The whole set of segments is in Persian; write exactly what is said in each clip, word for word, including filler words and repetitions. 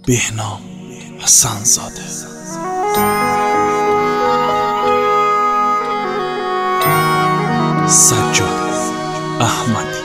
بهنام حسن‌زاده. سجاد احمدی.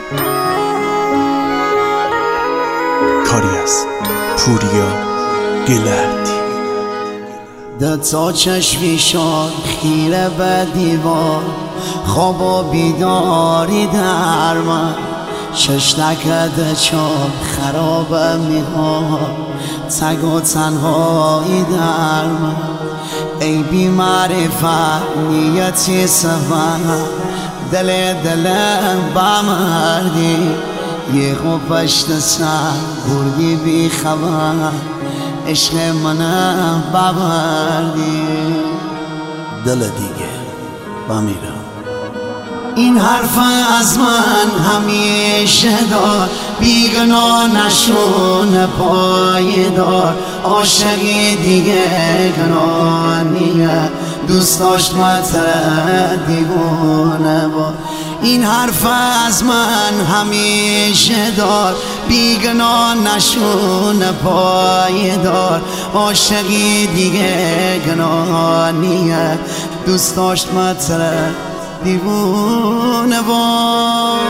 کاری از پوریا گلردی. دوتا چشمی شاد خیره به دیوار، خواب و بیداری در من، شش نکده چار خرابه میخواد، تگ و تنهایی در من. ای بی معرفت نیتی سفر، دل دلم بمردی، یه خوب پشت سر بردی بی خبر، عشق منم ببردی. دل دیگه بمیرم. این حرف از من همیشه دار، بیگناه نشون پایدار، عاشقی دیگه گناه نیه، دوست داشت متر دیوونه با. این حرف از من همیشه دار، بیگناه نشون پایدار، عاشقی دیگه گناه نیه، دوست داشت متر دیوونه با.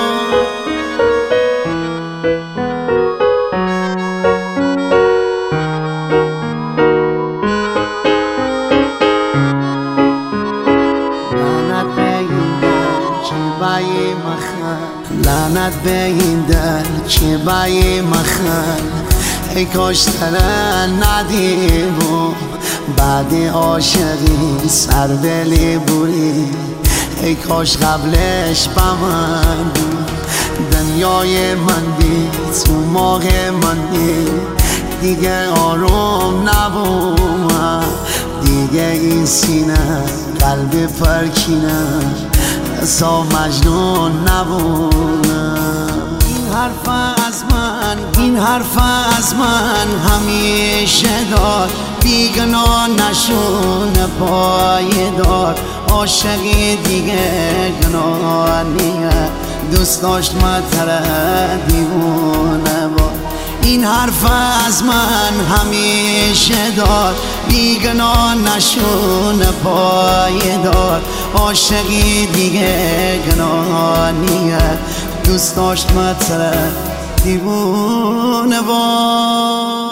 لعنت به این دل که بایی مخل، ای کاش ترن ندیبو بعد عاشقی سر دلی بوری، ای کاش قبلش بمن دنیای من دید تو ماه من دید، دیگه آروم نبومم، دیگه این سینه قلب پرکینه سا مجنون نبونم. این حرف از من این حرف از من همیشه دار، بیگناه نشون پایدار، عاشقی دیگه گناه نیه، دوست داشت متر دیوونه با. این حرف از من همیشه دار، بیگناه نشون پایدار، عاشقی دیگه گناه نیه، دوست داشت متر دیوونه با.